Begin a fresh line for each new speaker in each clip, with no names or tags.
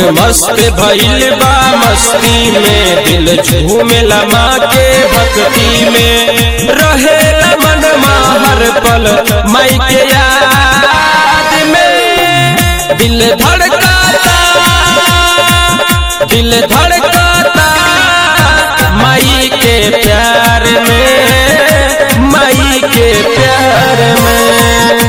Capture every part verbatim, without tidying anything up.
मस्त भइल बा मस्ती में, दिल झूमेला माँ के भक्ति में। रहेला मनमा हर पल माई के याद में। दिल धड़काता दिल धड़काता माई के प्यार में, माई के प्यार में।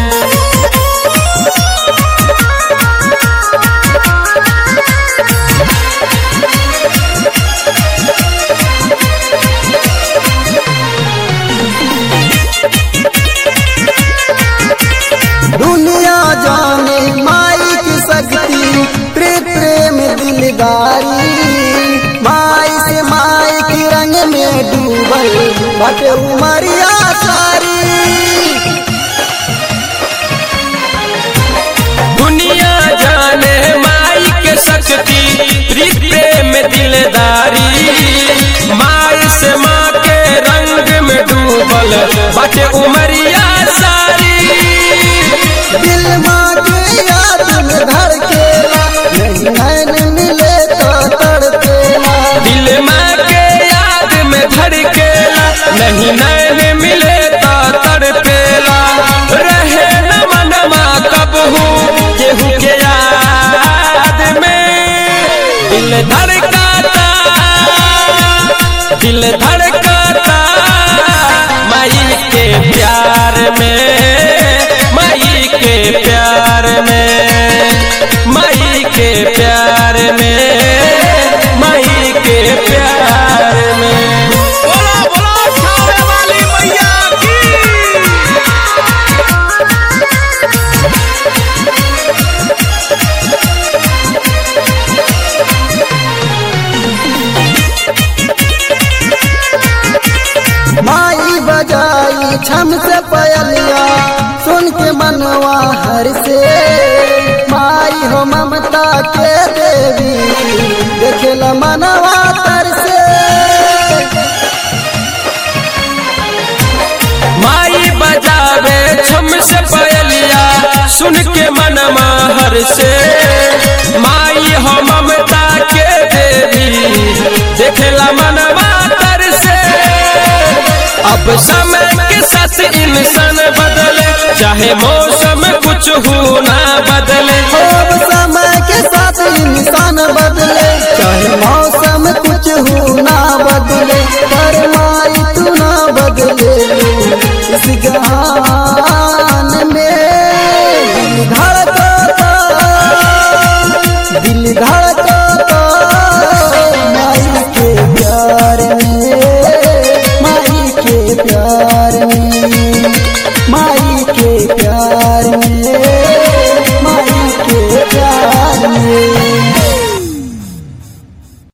दुनिया जाने माई की शक्ति, प्रेम दिलदारी। माई से माई के रंग में डूबल बाटे उमरिया सारी।
दुनिया जाने माई के शक्ति, प्रेम दिलदारी। माई से माँ के रंग में डूबल बाटे उमरिया सारी।
दिल माँ के याद में धड़केला, नहीं नैन मिले तो तड़पेला।
दिल माँ के याद में धड़केला, नहीं नैन मिले तो तड़पेला। रहे न मनमा कबहू केहू के याद में। दिल धड़काता दिल धड़काता माई के प्यार में, माई के प्यार में, माई के प्यार में, माई के प्यार में। बोला बोला छावे वाली मैया की।
माई बजाई छम से पयलिया, सुन के मनवा हर से। माई हो ममता के देवी, देखेला मनवा तर से।
माई बजावे छम से पयलिया, सुन के मनमा हर से। माई हो ममता के देवी, देखेला मनवा तर से। अब समय के साथ इंसान बदले, चाहे मौसम कुछ हो ना बदले।
अब समय के साथ इंसान बदले, चाहे